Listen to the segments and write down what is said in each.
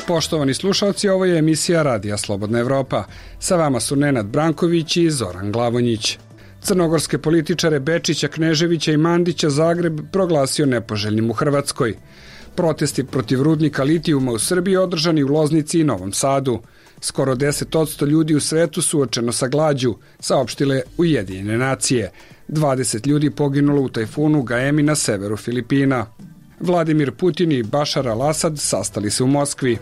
Poštovani slušalci, ovo je emisija Radija Slobodna Evropa. Sa vama su Nenad Branković i Zoran Glavonjić. Crnogorske političare Bečića, Kneževića i Mandića Zagreb proglasio nepoželjnim u Hrvatskoj. Protesti protiv rudnika litijuma u Srbiji održani u Loznici i Novom Sadu. Skoro 10% ljudi u svetu suočeno sa glađu, saopštile Ujedinjene nacije. 20 ljudi poginulo u tajfunu Gaemi na severu Filipina. Vladimir Putin i Bašar al-Asad sastali se u Moskvi.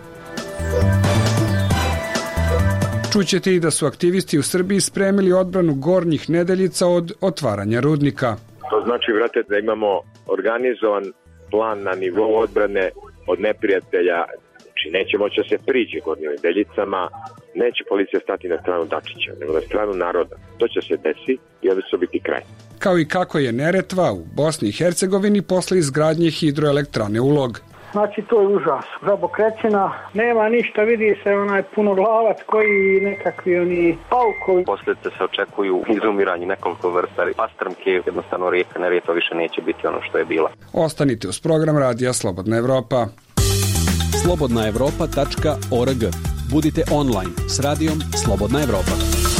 Čućete i da su aktivisti u Srbiji spremili odbranu Gornjih Nedeljica od otvaranja rudnika. To znači, vrate, da imamo organizovan plan na nivou odbrane od neprijatelja. Znači, neće moći da se priđe Gornjim Nedeljicama, neće policija stati na stranu Dačića, nego na stranu naroda. To će se desiti i onda će biti kraj. Kao i kako je Neretva u Bosni i Hercegovini posle izgradnje hidroelektrane Ulog. Znači, to je užas. Žabokrećina, nema ništa, vidi se onaj punoglavac koji nekakvi oni paukovi. Posljedice se očekuju izumiranje nekoliko vrsta pastrmke, jednostavno rijeka Neretva više neće biti ono što je bila. Ostanite uz program Radija Slobodna Evropa. slobodnaevropa.org. Budite online s radijom Slobodna Evropa.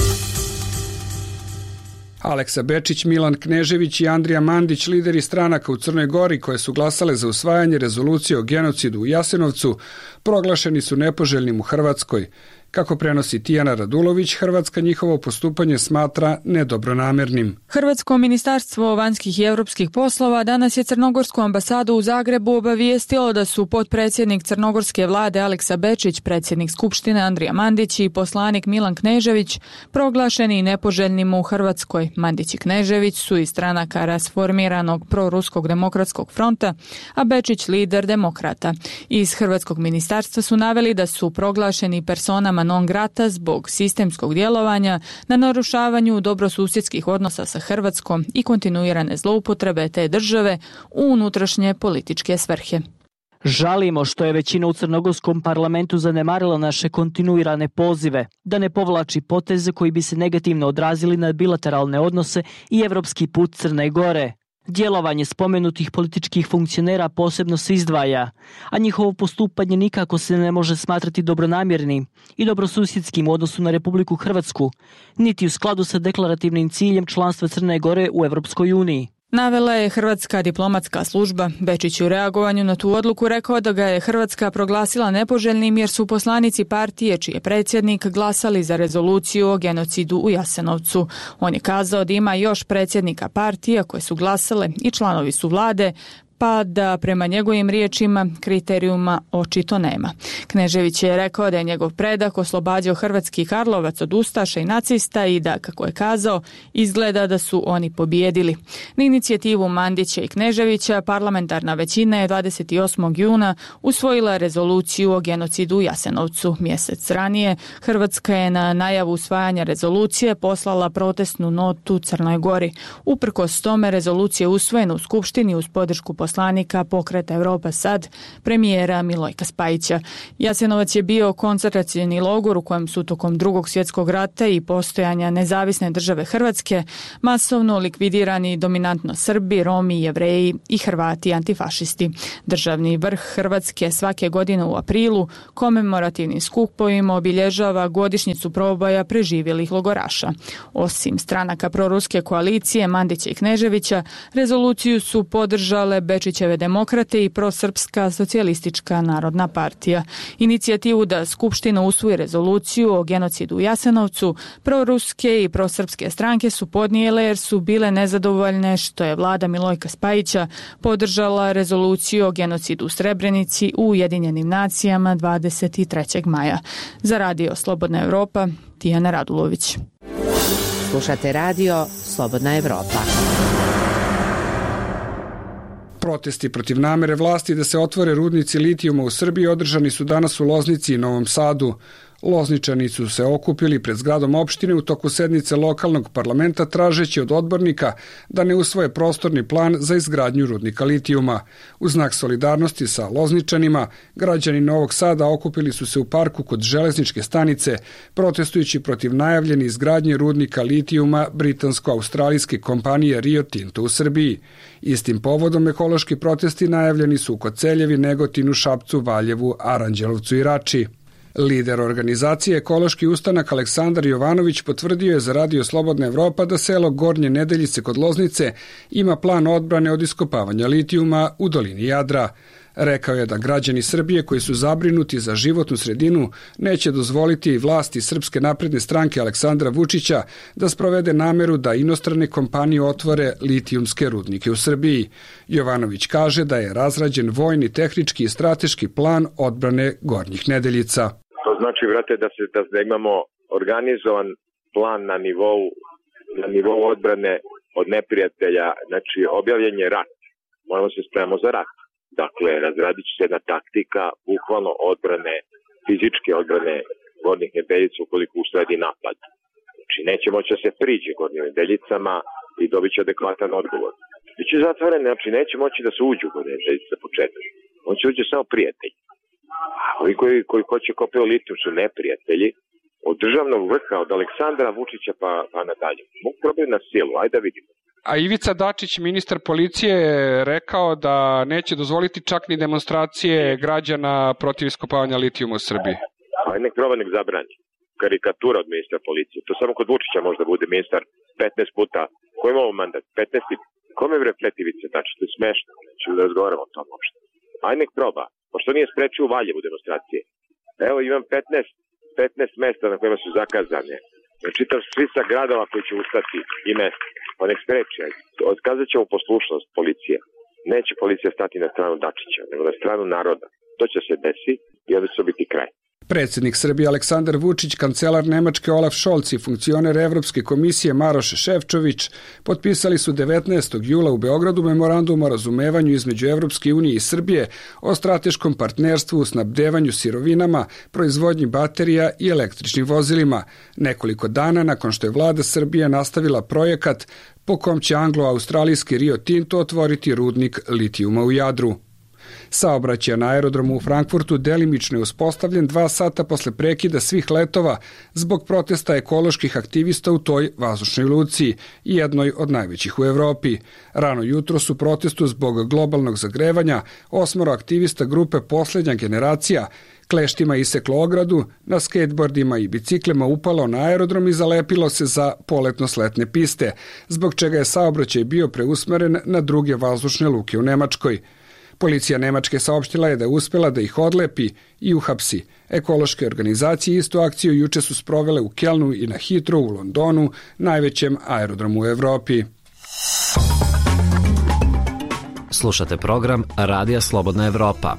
Aleksa Bečić, Milan Knežević i Andrija Mandić, lideri stranaka u Crnoj Gori koje su glasale za usvajanje rezolucije o genocidu u Jasenovcu, proglašeni su nepoželjnim u Hrvatskoj. Kako prenosi Tijana Radulović, Hrvatska njihovo postupanje smatra nedobronamernim. Hrvatsko ministarstvo vanjskih i europskih poslova danas je Crnogorsku ambasadu u Zagrebu obavijestilo da su potpredsjednik crnogorske vlade Aleksa Bečić, predsjednik Skupštine Andrija Mandić i poslanik Milan Knežević proglašeni nepoželjnim u Hrvatskoj. Mandić i Knežević su iz stranaka rasformiranog proruskog demokratskog fronta, a Bečić lider demokrata. Iz Hrvatskog ministarstva su naveli da su proglašeni personama non grata zbog sistemskog djelovanja na narušavanju dobrosusjedskih odnosa sa Hrvatskom i kontinuirane zloupotrebe te države u unutrašnje političke svrhe. Žalimo što je većina u crnogorskom parlamentu zanemarila naše kontinuirane pozive da ne povlači poteze koji bi se negativno odrazili na bilateralne odnose i evropski put Crne Gore. Djelovanje spomenutih političkih funkcionera posebno se izdvaja, a njihovo postupanje nikako se ne može smatrati dobronamjernim i dobrosusjedskim u odnosu na Republiku Hrvatsku, niti u skladu sa deklarativnim ciljem članstva Crne Gore u Europskoj uniji. Navela je Hrvatska diplomatska služba. Bečić u reagovanju na tu odluku rekao da ga je Hrvatska proglasila nepoželjnim jer su poslanici partije čiji je predsjednik glasali za rezoluciju o genocidu u Jasenovcu. On je kazao da ima još predsjednika partija koje su glasale i članovi su vlade, pa da prema njegovim riječima kriterijuma očito nema. Knežević je rekao da je njegov predak oslobađao hrvatski Karlovac od ustaša i nacista i da, kako je kazao, izgleda da su oni pobijedili. Na inicijativu Mandića i Kneževića parlamentarna većina je 28. juna usvojila rezoluciju o genocidu u Jasenovcu. Mjesec ranije Hrvatska je na najavu usvajanja rezolucije poslala protestnu notu Crnoj Gori. Uprkos tome rezolucija je usvojena u Skupštini uz podršku poslanika Pokreta Evropa Sad, premijera Milojka Spajića. Jasenovac je bio koncentracioni logor u kojem su tokom Drugog svjetskog rata i postojanja nezavisne države Hrvatske masovno likvidirani dominantno Srbi, Romi, Jevreji i Hrvati antifašisti. Državni vrh Hrvatske svake godine u aprilu komemorativnim skupovima obilježava godišnjicu proboja preživjelih logoraša. Osim stranaka proruske koalicije Mandića i Kneževića, rezoluciju su podržale Bečićeve demokrate i prosrpska socijalistička narodna partija. Inicijativu da Skupština usvoji rezoluciju o genocidu u Jasenovcu, proruske i prosrpske stranke su podnijele jer su bile nezadovoljne što je vlada Milojka Spajića podržala rezoluciju o genocidu u Srebrenici u Ujedinjenim nacijama 23. maja. Za Radio Slobodna Evropa, Tijana Radulović. Slušate Radio Slobodna Evropa. Protesti protiv namere vlasti da se otvore rudnici litijuma u Srbiji održani su danas u Loznici i Novom Sadu. Lozničani su se okupili pred zgradom opštine u toku sednice lokalnog parlamenta tražeći od odbornika da ne usvoje prostorni plan za izgradnju rudnika litijuma. U znak solidarnosti sa Lozničanima, građani Novog Sada okupili su se u parku kod železničke stanice, protestujući protiv najavljene izgradnje rudnika litijuma britansko-australijske kompanije Rio Tinto u Srbiji. Istim povodom ekološki protesti najavljeni su u Koceljevi, Negotinu, Šapcu, Valjevu, Aranđelovcu i Rači. Lider organizacije Ekološki ustanak Aleksandar Jovanović potvrdio je za Radio Slobodna Evropa da selo Gornje Nedeljice kod Loznice ima plan odbrane od iskopavanja litijuma u dolini Jadra. Rekao je da građani Srbije koji su zabrinuti za životnu sredinu neće dozvoliti vlasti Srpske napredne stranke Aleksandra Vučića da sprovede nameru da inostrane kompanije otvore litijumske rudnike u Srbiji. Jovanović kaže da je razrađen vojni, tehnički i strateški plan odbrane Gornjih Nedeljica. To znači, brate, da imamo organizovan plan na nivou odbrane od neprijatelja. Znači, objavljen je rat. Moramo se spremamo za rat. Dakle, razradit će se jedna taktika, bukvalno odbrane, fizičke odbrane Gornjih Nedeljica ukoliko usledi napad. Znači, neće moći da se priđe Gornjim Nedeljicama i dobit će adekvatan odgovor. Biće zatvoren, znači neće moći da se uđu u Gornje Nedeljice za početak. On će uđe samo prijatelji. A ovi koji hoće kopaju litijum su neprijatelji od državnog vrha, od Aleksandra Vučića pa nadalje. Mogu probati na silu, ajde da vidimo. A Ivica Dačić, ministar policije, je rekao da neće dozvoliti čak ni demonstracije građana protiv iskopavanja litijuma u Srbiji. Aj nek proba, nek zabrani. Karikatura od ministra policije. To samo kod Vučića možda bude ministar 15 puta. Ko ima ovo mandat? 15. Kome bre pleti Ivica Dačić? To je smešno. Neću da razgovaramo o tom uopšte. Aj nek proba. Pošto nije sprečio u Valjevu demonstracije. Evo imam 15 mesta na kojima su zakazane. Čitav spisak gradova koji će ustati i mesta. Pa nek spreči. Otkazat ćemo poslušnost policije. Neće policija stati na stranu Dačića, nego na stranu naroda. To će se desi i onda će biti kraj. Predsjednik Srbije Aleksandar Vučić, kancelar Nemačke Olaf Scholz i funkcioner Evropske komisije Maroš Šefčović potpisali su 19. jula u Beogradu memorandum o razumevanju između Evropske unije i Srbije o strateškom partnerstvu u snabdevanju sirovinama, proizvodnji baterija i električnim vozilima, nekoliko dana nakon što je vlada Srbije nastavila projekat po kom će anglo-australijski Rio Tinto otvoriti rudnik litijuma u Jadru. Saobraćaj na aerodromu u Frankfurtu delimično je uspostavljen 2 sata posle prekida svih letova zbog protesta ekoloških aktivista u toj vazdušnoj luci, jednoj od najvećih u Evropi. Rano jutro su protestu zbog globalnog zagrevanja 8 aktivista grupe Poslednja generacija kleštima iseklo ogradu, na skateboardima i biciklima upalo na aerodrom i zalepilo se za poletno-sletne piste, zbog čega je saobraćaj bio preusmeren na druge vazdušne luke u Nemačkoj. Policija Nemačke saopštila je da je uspela da ih odlepi i uhapsi. Ekološke organizacije istu akciju juče su sprovele u Kelnu i na Heathrow u Londonu, najvećem aerodromu u Evropi. Slušate program Radija Slobodna Evropa.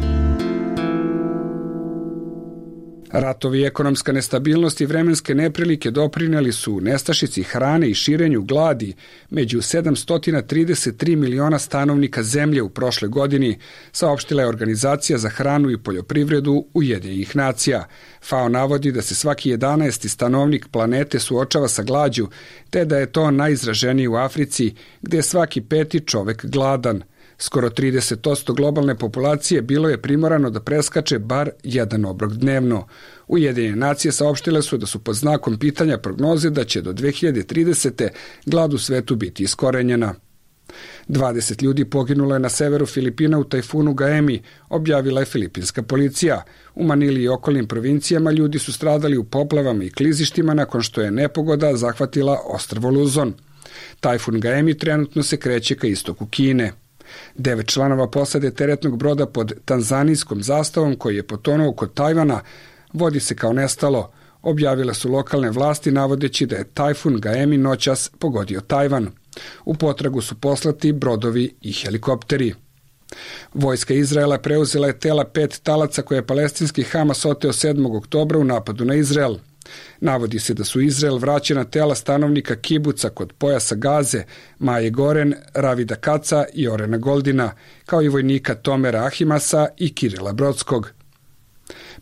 Ratovi i ekonomska nestabilnost i vremenske neprilike doprineli su nestašici hrane i širenju gladi među 733 miliona stanovnika zemlje u prošle godini, saopštila je Organizacija za hranu i poljoprivredu Ujedinjenih nacija. FAO navodi da se svaki 11. stanovnik planete suočava sa glađu, te da je to najizraženiji u Africi, gdje je svaki 5. čovek gladan. Skoro 30% globalne populacije bilo je primorano da preskače bar jedan obrok dnevno. Ujedinjene nacije saopštile su da su pod znakom pitanja prognoze da će do 2030. glad u svetu biti iskorenjena. 20 ljudi poginulo je na severu Filipina u tajfunu Gaemi, objavila je filipinska policija. U Manili i okolnim provincijama ljudi su stradali u poplavama i klizištima nakon što je nepogoda zahvatila ostrvo Luzon. Tajfun Gaemi trenutno se kreće ka istoku Kine. 9 članova posade teretnog broda pod tanzanijskom zastavom koji je potonuo kod Tajvana vodi se kao nestalo, objavile su lokalne vlasti navodeći da je tajfun Gaemi noćas pogodio Tajvan. U potragu su poslati brodovi i helikopteri. Vojska Izraela preuzela je tela 5 talaca koje je palestinski Hamas oteo 7. oktobra u napadu na Izrael. Navodi se da su Izrael vraćena tela stanovnika kibuca kod pojasa Gaze, Maje Goren, Ravida Kaca i Orena Goldina, kao i vojnika Tomera Ahimasa i Kirila Brodskog.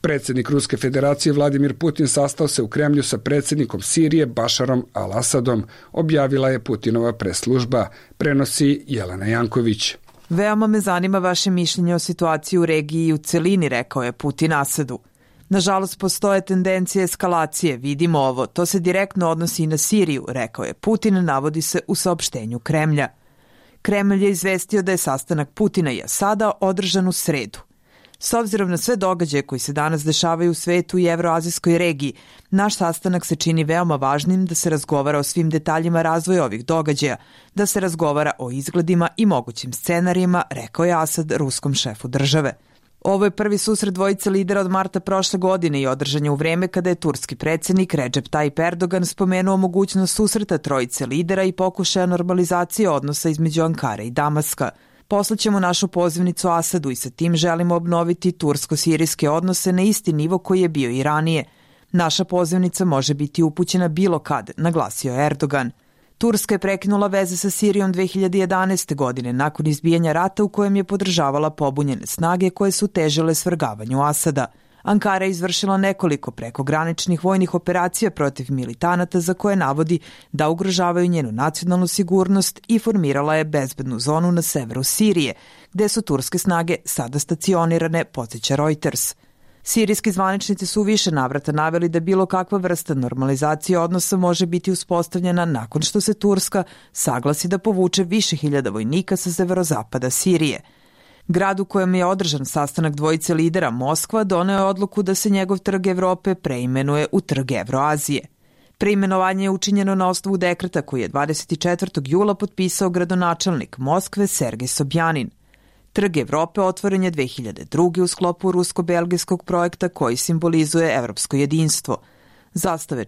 Predsjednik Ruske federacije Vladimir Putin sastao se u Kremlju sa predsjednikom Sirije Bašarom al-Asadom, objavila je Putinova press-služba, prenosi Jelena Janković. Veoma me zanima vaše mišljenje o situaciji u regiji i u celini, rekao je Putin Asadu. Nažalost, postoje tendencije eskalacije, vidimo ovo, to se direktno odnosi i na Siriju, rekao je Putin, navodi se u saopštenju Kremlja. Kremlj je izvestio da je sastanak Putina i Asada održan u sredu. S obzirom na sve događaje koji se danas dešavaju u svetu i evroazijskoj regiji, naš sastanak se čini veoma važnim da se razgovara o svim detaljima razvoja ovih događaja, da se razgovara o izgledima i mogućim scenarijima, rekao je Asad ruskom šefu države. Ovo je prvi susret dvojice lidera od marta prošle godine i održan je u vreme kada je turski predsjednik Recep Tayyip Erdogan spomenuo mogućnost susreta trojice lidera i pokušaja normalizacije odnosa između Ankare i Damaska. Poslaćemo našu pozivnicu Asadu i sa tim želimo obnoviti tursko-sirijske odnose na isti nivo koji je bio i ranije. Naša pozivnica može biti upućena bilo kad, naglasio je Erdogan. Turska je prekinula veze sa Sirijom 2011. godine nakon izbijanja rata u kojem je podržavala pobunjene snage koje su težile svrgavanju Asada. Ankara je izvršila nekoliko prekograničnih vojnih operacija protiv militanata za koje navodi da ugrožavaju njenu nacionalnu sigurnost i formirala je bezbednu zonu na severu Sirije, gde su turske snage sada stacionirane, podsjeća Reuters. Sirijski zvaničnici su u više navrata naveli da bilo kakva vrsta normalizacije odnosa može biti uspostavljena nakon što se Turska saglasi da povuče više hiljada vojnika sa severozapada Sirije. Grad u kojem je održan sastanak dvojice lidera, Moskva, doneo je odluku da se njegov trg Evrope preimenuje u trg Evroazije. Preimenovanje je učinjeno na osnovu dekreta koji je 24. jula potpisao gradonačelnik Moskve Sergej Sobjanin. Trg Evrope otvoren je 2002. u sklopu rusko-belgijskog projekta koji simbolizuje evropsko jedinstvo. Zastave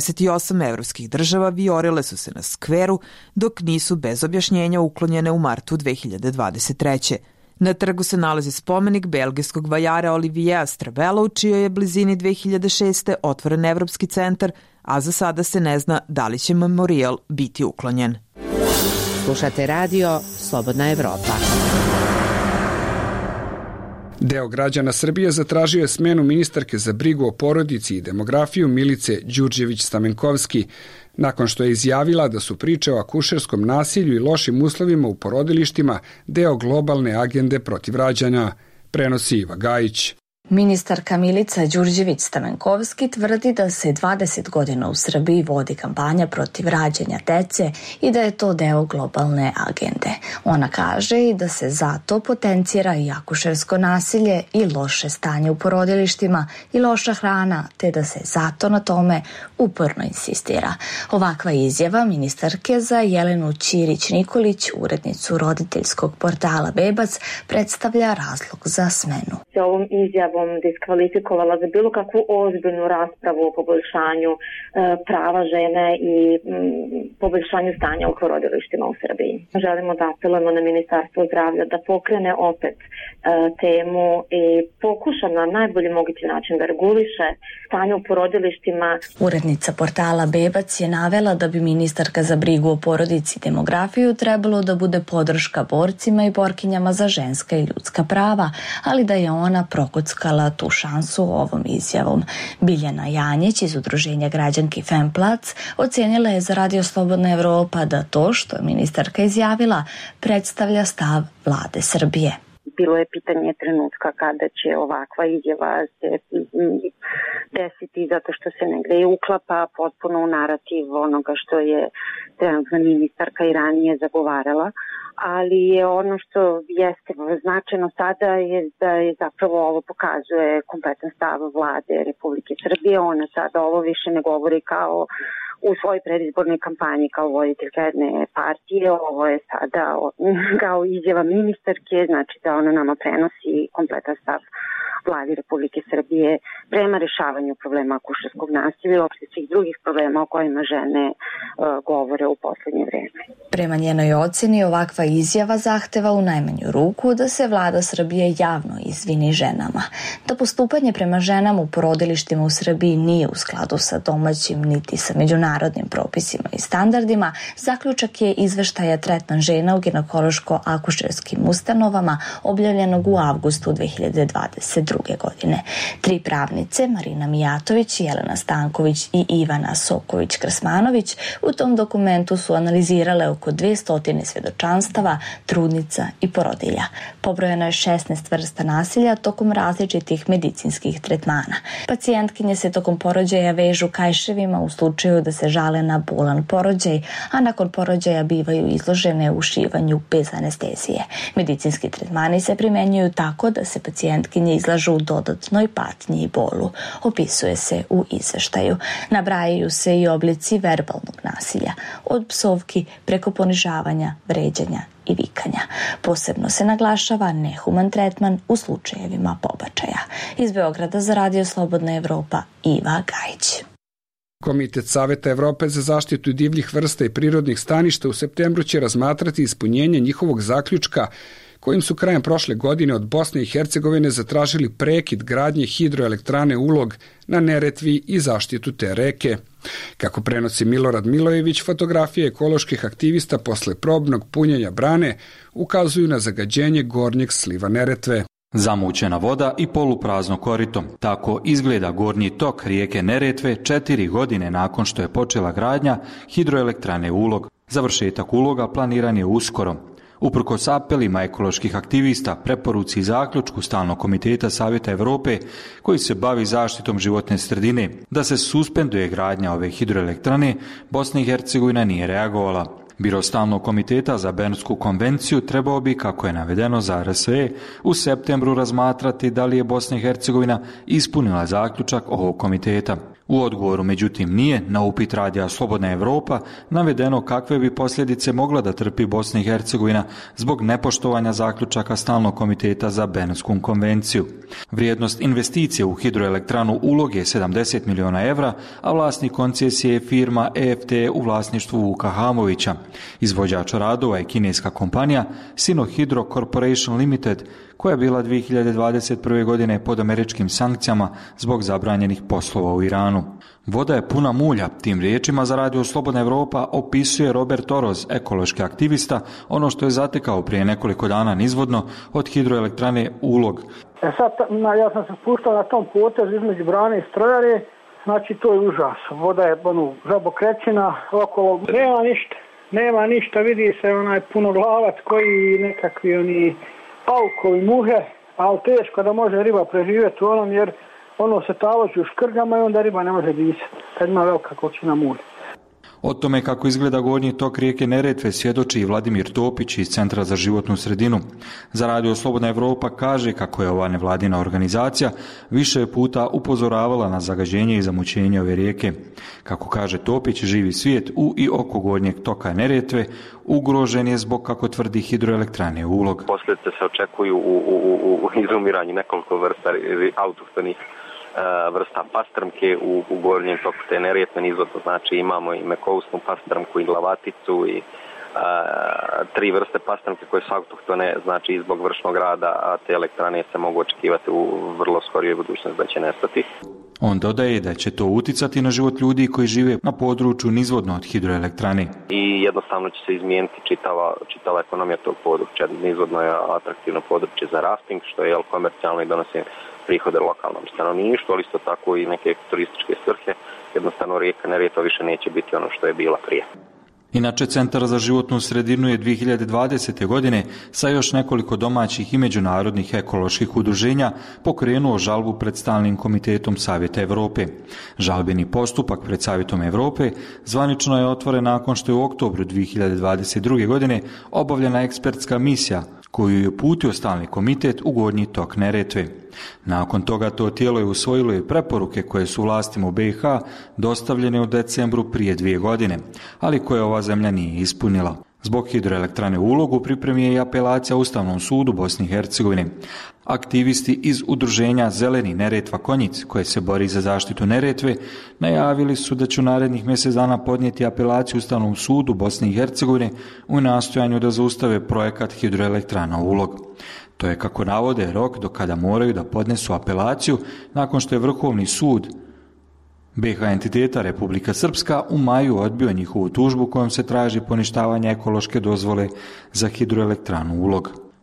48 evropskih država vijorile su se na skveru, dok nisu bez objašnjenja uklonjene u martu 2023. Na trgu se nalazi spomenik belgijskog vajara Oliviera Strebela, u čijoj je blizini 2006. otvoren Evropski centar, a za sada se ne zna da li će memorijal biti uklonjen. Slušate radio Slobodna Evropa. Deo građana Srbije zatražio je smenu ministarke za brigu o porodici i demografiju Milice Đurđević-Stamenkovski, nakon što je izjavila da su priče o akušerskom nasilju i lošim uslovima u porodilištima deo globalne agende protiv rađanja, prenosi Iva Gajić. Ministarka Milica Đurđević-Stamenkovski tvrdi da se 20 godina u Srbiji vodi kampanja protiv rađanja dece i da je to deo globalne agende. Ona kaže i da se zato potencira i akušersko nasilje i loše stanje u porodilištima i loša hrana, te da se zato na tome uporno insistira. Ovakva izjava ministarke za Jelenu Ćirić-Nikolić, urednicu roditeljskog portala Bebac, predstavlja razlog za smenu. Ovom izjavom diskvalifikovala za bilo kakvu ozbiljnu raspravu o poboljšanju prava žene i poboljšanju stanja u porodilištima u Srbiji. Želimo da apelujemo na Ministarstvo zdravlja da pokrene opet temu i pokuša na najbolji mogući način da reguliše stanje u porodilištima. Urednica portala Bebac je navela da bi ministarka za brigu o porodici i demografiju trebalo da bude podrška borcima i borkinjama za ženska i ljudska prava, ali da je ona prokockala tu šansu ovom izjavom. Biljana Janjić iz udruženja građanki Femplac ocenila je za Radio Slobodna Evropa da to što je ministarka izjavila predstavlja stav vlade Srbije. Bilo je pitanje trenutka kada će ovakva izjava se desiti, zato što se negde uklapa potpuno u narativ onoga što je trenutna ministarka i ranije zagovarala, ali je ono što jeste značajno sada je da je zapravo ovo pokazuje kompletan stav vlade Republike Srbije. Ona sada ovo više ne govori kao u svojoj predizbornoj kampanji kao voditeljka jedne partije. Ovo je sada kao izjava ministarke, znači da ona nama prenosi kompletan stav vlade Republike Srbije prema rešavanju problema akušerskog nasilja i uopšte svih drugih problema o kojima žene govore u poslednje vreme. Prema njenoj oceni ovakva izjava zahteva u najmanju ruku da se vlada Srbije javno izvini ženama. Da postupanje prema ženama u porodilištima u Srbiji nije u skladu sa domaćim niti sa međunarodnim propisima i standardima, zaključak je izveštaja Tretman žena u ginekološko-akušerskim ustanovama objavljenog u avgustu 2022. 2022. godine. 3 pravnice, Marina Mijatović, Jelena Stanković i Ivana Soković-Krsmanović, u tom dokumentu su analizirale oko 200 svjedočanstava, trudnica i porodilja. Pobrojeno je 16 vrsta nasilja tokom različitih medicinskih tretmana. Pacijentkinje se tokom porođaja vežu kajševima u slučaju da se žale na bolan porođaj, a nakon porođaja bivaju izložene ušivanju bez anestezije. Medicinski tretmani se primjenjuju tako da se pacijentkinje izlažu dodatnoj patnji i bolu, opisuje se u izveštaju. Nabrajaju se i oblici verbalnog nasilja, od psovki preko ponižavanja, vređanja i vikanja. Posebno se naglašava nehuman tretman u slučajevima pobačaja. Iz Beograda za Radio Slobodna Evropa, Iva Gajić. Komitet Saveta Evrope za zaštitu divljih vrsta i prirodnih staništa u septembru će razmatrati ispunjenje njihovog zaključka kojim su krajem prošle godine od Bosne i Hercegovine zatražili prekid gradnje hidroelektrane Ulog na Neretvi i zaštitu te reke. Kako prenosi Milorad Milojević, fotografije ekoloških aktivista posle probnog punjenja brane ukazuju na zagađenje gornjeg sliva Neretve. Zamućena voda i poluprazno korito. Tako izgleda gornji tok rijeke Neretve 4 godine nakon što je počela gradnja hidroelektrane Ulog. Završetak Uloga planiran je uskoro. Uprkos apelima ekoloških aktivista, preporuci i zaključku Stalnog komiteta Savjeta Evrope koji se bavi zaštitom životne sredine da se suspenduje gradnja ove hidroelektrane, Bosna i Hercegovina nije reagovala. Biro Stalnog komiteta za Bernsku konvenciju trebao bi, kako je navedeno za RSE, u septembru razmatrati da li je Bosna i Hercegovina ispunila zaključak ovog komiteta. U odgovoru, međutim, nije na upit Radija Slobodna Evropa navedeno kakve bi posljedice mogla da trpi Bosna i Hercegovina zbog nepoštovanja zaključaka Stalnog komiteta za Bernsku konvenciju. Vrijednost investicije u hidroelektranu Ulog je 70 miliona evra, a vlasnik koncesije je firma EFT u vlasništvu Vuka Hamovića. Izvođač radova je kineska kompanija Sinohydro Corporation Limited, koja je bila 2021. godine pod američkim sankcijama zbog zabranjenih poslova u Iranu. Voda je puna mulja, tim riječima za Radio Slobodna Evropa opisuje Robert Oroz, ekološki aktivista, ono što je zatekao prije nekoliko dana nizvodno od hidroelektrane Ulog. Sad, ja sam se spuštao na tom potezu između brane i strojare, znači to je užas. Voda je žabokrećina, okolo nema ništa, vidi se onaj punoglavac koji nekakvi oni paukovi muhe, ali teško da može riba preživjeti u onom jer ono se taloži u škrgama i onda riba ne može disati, kad ima velika količina mulja. O tome kako izgleda gornji tok rijeke Neretve svjedoči i Vladimir Topić iz Centra za životnu sredinu. Za Radio Slobodna Evropa kaže kako je ova nevladina organizacija više puta upozoravala na zagađenje i zamućenje ove rijeke. Kako kaže Topić, živi svijet u i oko gornjeg toka Neretve ugrožen je zbog, kako tvrdi, hidroelektrane Ulog. Posljedice se očekuju u izumiranju nekoliko vrsta autohtonih vrsta pastrmke u gornjem toku te Neretve nizvodno, znači imamo i mekousnu pastrmku i glavaticu i 3 vrste pastrmke koje su autohtone, znači i zbog vršnog rada, a te elektrane se mogu očekivati u vrlo skorijoj budućnosti da će nestati. On dodaje da će to uticati na život ljudi koji žive na području nizvodno od hidroelektrane. I jednostavno će se izmijeniti čitava ekonomija tog područja. Nizvodno je atraktivno područje za rafting, što je komercijalno i donosi prihode lokalnom stanovništvu, ali isto tako i neke turističke svrhe. Jednostavno rijeka Neretva više neće biti ono što je bila prije. Inače, Centar za životnu sredinu je 2020. godine sa još nekoliko domaćih i međunarodnih ekoloških udruženja pokrenuo žalbu pred Stalnim komitetom Savjeta Evrope. Žalbeni postupak pred Savjetom Evrope zvanično je otvoren nakon što je u oktobru 2022. godine obavljena ekspertska misija koju je uputio Stalni komitet u gornji tok Neretve. Nakon toga to tijelo je usvojilo i preporuke koje su vlastima u BiH dostavljene u decembru prije 2 godine, ali koje ova zemlja nije ispunila. Zbog hidroelektrane Ulog u pripremi je i apelacija Ustavnom sudu Bosne i Hercegovine. Aktivisti iz udruženja Zeleni Neretva Konjic, koje se bori za zaštitu Neretve, najavili su da će u narednih mjesec dana podnijeti apelaciju Ustavnom sudu Bosne i Hercegovine u nastojanju da zaustave projekat hidroelektrana Ulog. To je, kako navode, rok do kada moraju da podnesu apelaciju nakon što je Vrhovni sud BiH entiteta Republika Srpska u maju odbio njihovu tužbu kojom se traži poništavanje ekološke dozvole za hidroelektranu Ulog.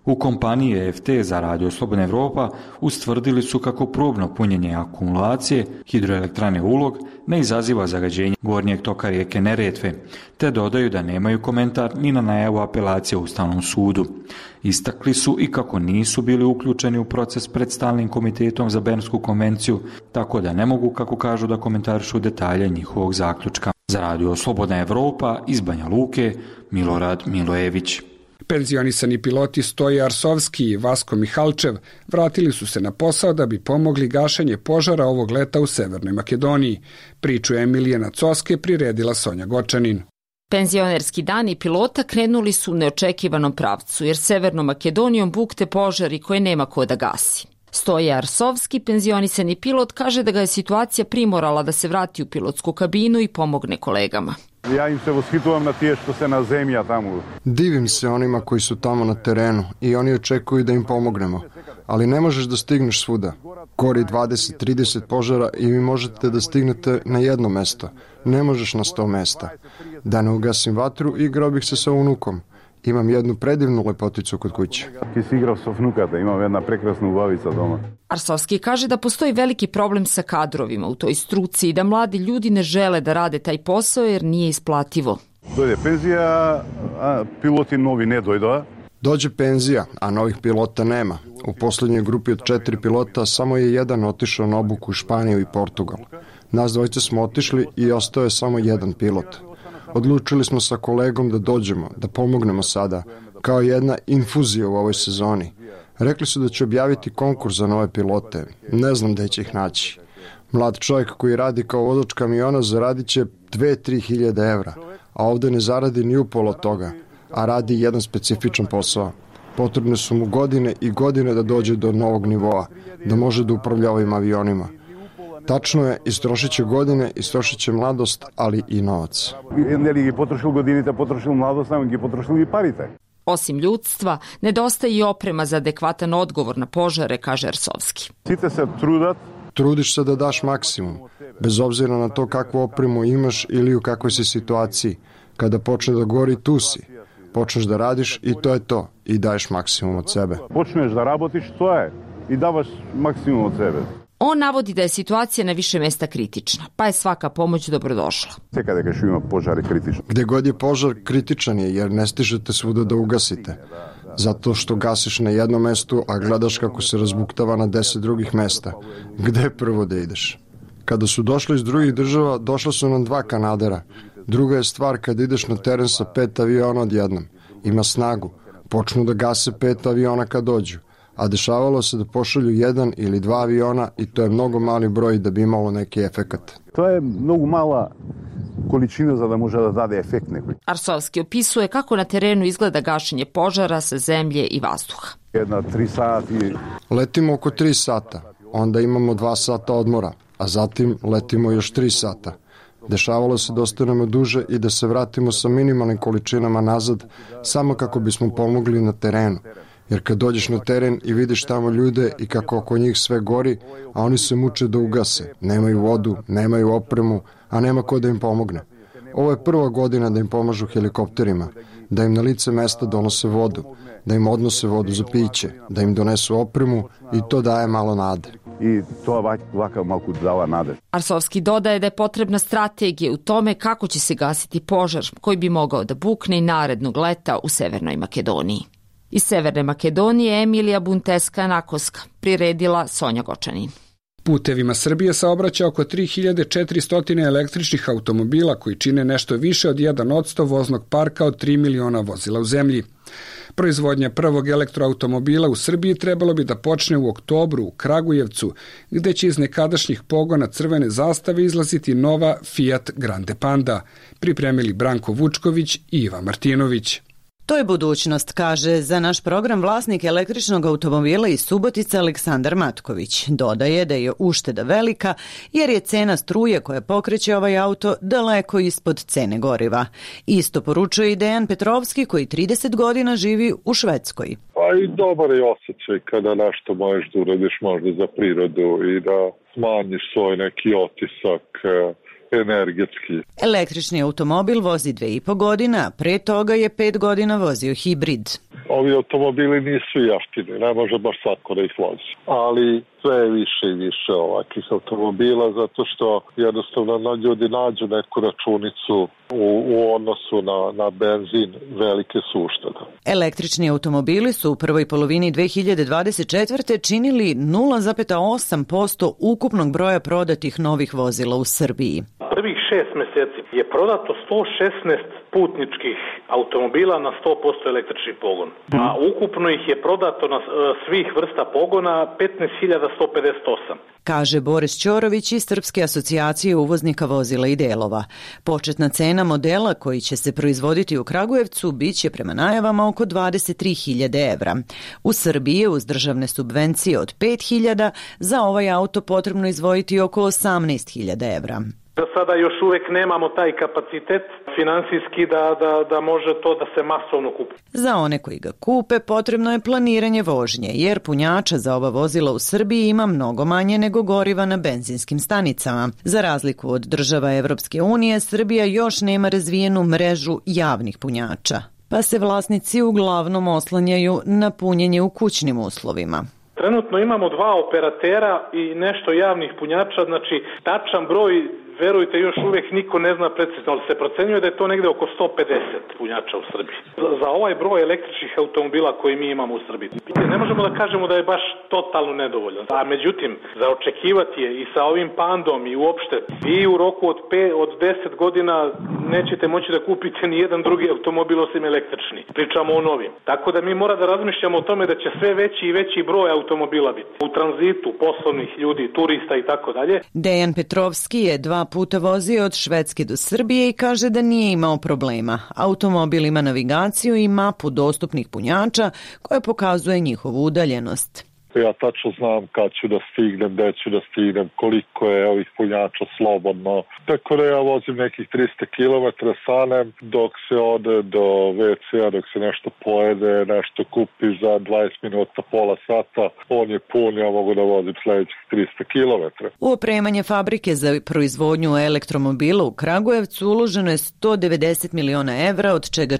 U kompaniji EFT za Radio Slobodna Evropa ustvrdili su kako probno punjenje akumulacije hidroelektrane Ulog ne izaziva zagađenje gornjeg toka rijeke Neretve, te dodaju da nemaju komentar ni na najavu apelacije u Ustavnom sudu. Istakli su i kako nisu bili uključeni u proces pred Stalnim komitetom za Bernsku konvenciju, tako da ne mogu, kako kažu, da komentarišu detalje njihovog zaključka. Za Radio Slobodna Evropa iz Banja Luke, Milorad Milojević. Penzionisani piloti Stoje Arsovski i Vasko Mihalčev vratili su se na posao da bi pomogli gašenje požara ovog leta u Severnoj Makedoniji. Priču Emilijana Coske priredila Sonja Gočanin. Penzionerski dani pilota krenuli su u neočekivanom pravcu, jer Severnom Makedonijom bukte požari koje nema ko da gasi. Stoje Arsovski, penzionisani pilot, kaže da ga je situacija primorala da se vrati u pilotsku kabinu i pomogne kolegama. Ja im se voshitujem na tije što se na zemlja tamo. Divim se onima koji su tamo na terenu i oni očekuju da im pomognemo, ali ne možeš da stigneš svuda. Gori 20-30 požara i vi možete da stignete na jedno mesto, ne možeš na 100 mesta. Da ne ugasim vatru, igrao bih se sa unukom. Imam jednu predivnu lepoticu kod kuće. Ti si igrao sa vnukata, imam jedna prekrasna ubavica doma. Arsovski kaže da postoji veliki problem sa kadrovima u toj struci i da mladi ljudi ne žele da rade taj posao jer nije isplativo. Dojde penzija, a piloti novi ne dojdu. Dođe penzija, a novih pilota nema. U poslednjoj grupi od 4 pilota samo je jedan otišao na obuku u Španiju i Portugal. Nas dvojice smo otišli i ostao je samo jedan pilot. Odlučili smo sa kolegom da dođemo, da pomognemo sada, kao jedna infuzija u ovoj sezoni. Rekli su da će objaviti konkurs za nove pilote. Ne znam gde će ih naći. Mlad čovjek koji radi kao vozač kamiona zaradit će 2-3 hiljade evra, a ovde ne zaradi ni upola toga, a radi jedan specifičan posao. Potrebne su mu godine i godine da dođe do novog nivoa, da može da upravlja ovim avionima. Tačno je, istrošit će godine, istrošit će mladost, ali i novac. Ne li gi potrošil godinite, potrošil mladost, nego gi potrošil i parite. Osim ljudstva, nedostaje i oprema za adekvatan odgovor na požare, kaže Arsovski. Site se trudat. Trudiš se da daš maksimum, bez obzira na to kakvu opremu imaš ili u kakvoj si situaciji. Kada počne da gori, tu si. Počneš da radiš i to je to. I daješ maksimum od sebe. Počneš da rabotiš, to je. I davaš maksimum od sebe. On navodi da je situacija na više mesta kritična, pa je svaka pomoć dobrodošla. Gde god je požar, kritičan je, jer ne stižete svuda da ugasite. Zato što gasiš na jednom mestu, a gledaš kako se razbuktava na 10 drugih mesta. Gde prvo da ideš? Kada su došli iz drugih država, došla su nam 2 kanadera. Druga je stvar kad ideš na teren sa 5 aviona odjednom. Ima snagu. Počnu da gase 5 aviona kad dođu. A dešavalo se da pošalju 1 ili 2 aviona i to je mnogo mali broj da bi imalo neki efekat. To je mnogo mala količina za da može da dade efekt nekoj. Arsovski opisuje kako na terenu izgleda gašenje požara sa zemlje i vazduha. 3 sati. Letimo oko 3 sata, onda imamo 2 sata odmora, a zatim letimo još 3 sata. Dešavalo se da ostanemo duže i da se vratimo sa minimalnim količinama nazad, samo kako bismo pomogli na terenu. Jer kad dođeš na teren i vidiš tamo ljude i kako oko njih sve gori, a oni se muče da ugase, nemaju vodu, nemaju opremu, a nema ko da im pomogne. Ovo je prva godina da im pomažu helikopterima, da im na lice mesta donose vodu, da im odnose vodu za piće, da im donesu opremu i to daje malo nade. I to ovakav malko dava nade. Arsovski dodaje da je potrebna strategija u tome kako će se gasiti požar koji bi mogao da bukne i narednog leta u Severnoj Makedoniji. Iz Severne Makedonije Emilija Bunteska-Nakoska, priredila Sonja Gočanin. Putevima Srbije saobraća oko 3400 električnih automobila koji čine nešto više od 1% voznog parka od 3 miliona vozila u zemlji. Proizvodnja prvog elektroautomobila u Srbiji trebalo bi da počne u oktobru u Kragujevcu, gde će iz nekadašnjih pogona crvene zastave izlaziti nova Fiat Grande Panda, pripremili Branko Vučković i Iva Martinović. To je budućnost, kaže za naš program vlasnik električnog automobila iz Subotice Aleksandar Matković. Dodaje da je ušteda velika jer je cena struje koja pokreće ovaj auto daleko ispod cene goriva. Isto poručuje i Dejan Petrovski koji 30 godina živi u Švedskoj. Pa i dobar je osjećaj kada nešto možeš da uradiš možda za prirodu i da smanjiš svoj neki otisak energetski. Električni automobil vozi 2,5 godina, a pre toga je 5 godina vozio hibrid. Ovi automobili nisu jeftini, ne može baš svako da ih vozi. Ali sve je više i više ovakvih automobila zato što jednostavno ljudi nađu neku računicu u odnosu na benzin, velike su uštede. Električni automobili su u prvoj polovini 2024. činili 0,8% ukupnog broja prodatih novih vozila u Srbiji. Prvih 6 meseci je prodato 116 putničkih automobila na 100% električni pogon. A ukupno ih je prodato na svih vrsta pogona 15.158. Kaže Boris Ćorović iz Srpske asocijacije uvoznika vozila i delova. Početna cena modela koji će se proizvoditi u Kragujevcu biće prema najavama oko 23.000 evra. U Srbiji je uz državne subvencije od 5.000 za ovaj auto potrebno izdvojiti oko 18.000 evra. Da sada još uvek nemamo taj kapacitet finansijski da može to da se masovno kupi. Za one koji ga kupe potrebno je planiranje vožnje, jer punjača za ova vozila u Srbiji ima mnogo manje nego goriva na benzinskim stanicama. Za razliku od država Evropske unije, Srbija još nema razvijenu mrežu javnih punjača, pa se vlasnici uglavnom oslanjaju na punjenje u kućnim uslovima. Trenutno imamo 2 operatera i nešto javnih punjača, znači tačan broj, verujte, još uvijek niko ne zna precizno, ali se procenjuje da je to negde oko 150 punjača u Srbiji. Za ovaj broj električnih automobila koji mi imamo u Srbiji. Ne možemo da kažemo da je baš totalno nedovoljan. A međutim, za očekivati je i sa ovim pandom i uopšte, vi u roku od 10 godina nećete moći da kupite ni jedan drugi automobil osim električni. Pričamo o novim. Tako da mi mora da razmišljamo o tome da će sve veći i veći broj automobila biti. U tranzitu, poslovnih ljudi, turista i tako dalje. Dejan Petrovski je 2 puta vozio od Švedske do Srbije i kaže da nije imao problema. Automobil ima navigaciju i mapu dostupnih punjača koja pokazuje njihovu udaljenost. Ja tačno znam kad ću da stignem, gde ću da stignem, koliko je ovih punjača slobodno. Tako da ja vozim nekih 300 km sanem dok se ode do WC-a, dok se nešto pojede, nešto kupi za 20 minuta, pola sata. On je pun, ja mogu da vozim sledećih 300 km. U opremanje fabrike za proizvodnju elektromobila u Kragujevcu uloženo je 190 miliona evra, od čega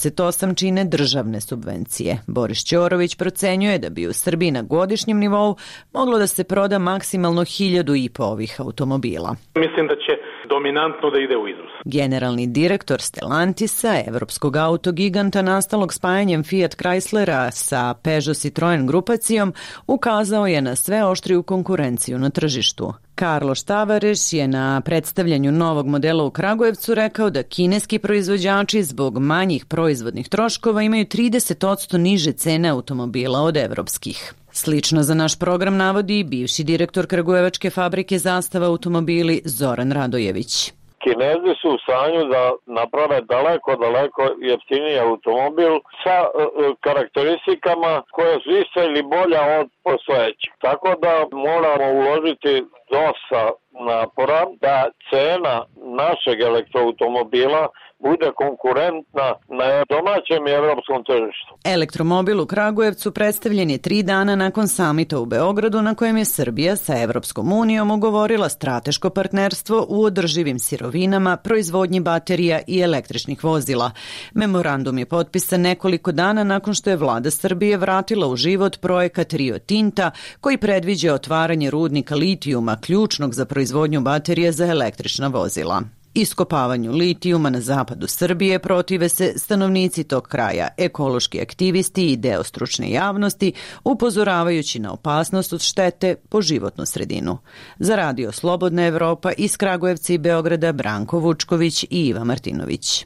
48 čine državne subvencije. Boris Ćorović procenjuje da bi u Srbiji na godišnjem nivou moglo da se proda maksimalno 1.500 ovih automobila. Mislim da će dominantno da ide u izvoz. Generalni direktor Stellantisa, evropskog autogiganta nastalog spajanjem Fiat Chryslera sa Peugeot Citroen grupacijom, ukazao je na sve oštriju konkurenciju na tržištu. Carlos Tavares je na predstavljanju novog modela u Kragujevcu rekao da kineski proizvođači zbog manjih proizvodnih troškova imaju 30% niže cene automobila od evropskih. Slično za naš program navodi bivši direktor kragujevačke fabrike Zastava automobili Zoran Radojević. Kinezi su u stanju da naprave daleko jeftiniji automobil sa karakteristikama koje su iste ili bolja od postojećih. Tako da moramo uložiti dosta napora da cena našeg elektroautomobila bude konkurentna na domaćem i evropskom tržištu. Elektromobil u Kragujevcu predstavljen je 3 dana nakon samita u Beogradu na kojem je Srbija sa Evropskom unijom ugovorila strateško partnerstvo u održivim sirovinama, proizvodnji baterija i električnih vozila. Memorandum je potpisan nekoliko dana nakon što je vlada Srbije vratila u život projekat Rio Tinta koji predviđa otvaranje rudnika litijuma, ključnog za proizvodnju baterija za električna vozila. Iskopavanju litijuma na zapadu Srbije protive se stanovnici tog kraja, ekološki aktivisti i deo stručne javnosti, upozoravajući na opasnost od štete po životnu sredinu. Za Radio Slobodna Evropa iz Kragujevca i Beograda Branko Vučković i Iva Martinović.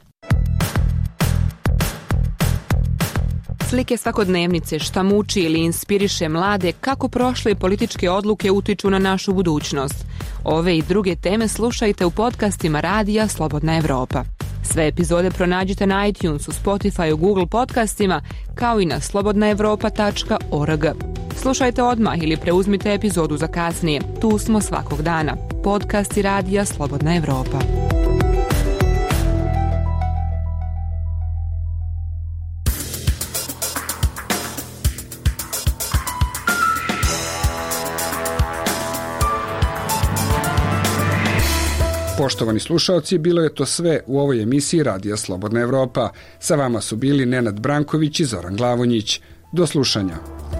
Slike svakodnevnice, šta muči ili inspiriše mlade, kako prošle političke odluke utiču na našu budućnost. Ove i druge teme slušajte u podcastima Radija Slobodna Evropa. Sve epizode pronađite na iTunesu, Spotify, Google podcastima, kao i na slobodnaevropa.org. Slušajte odmah ili preuzmite epizodu za kasnije. Tu smo svakog dana. Podcasti Radija Slobodna Evropa. Poštovani Poštovani slušaoci, bilo je to sve u ovoj emisiji Radija Slobodna Evropa. Sa vama su bili Nenad Branković i Zoran Glavonjić. Do slušanja.